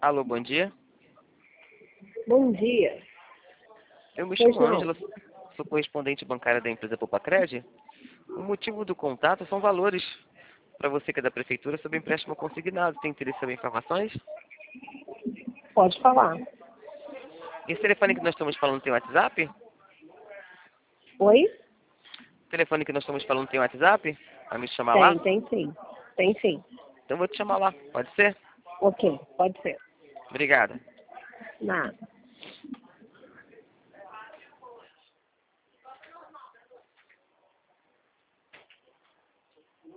Alô, bom dia. Bom dia. Eu me Pois chamo não. Ângela, sou correspondente bancária da empresa Popacred. O motivo do contato são valores para você que é da prefeitura sobre empréstimo consignado. Tem interesse em saber informações? Pode falar. Esse telefone que nós estamos falando tem WhatsApp? Oi? O telefone que nós estamos falando tem WhatsApp? Para me chamar lá? Tem sim. Tem sim. Então eu vou te chamar lá, pode ser? Ok, pode ser. Obrigada. Nada.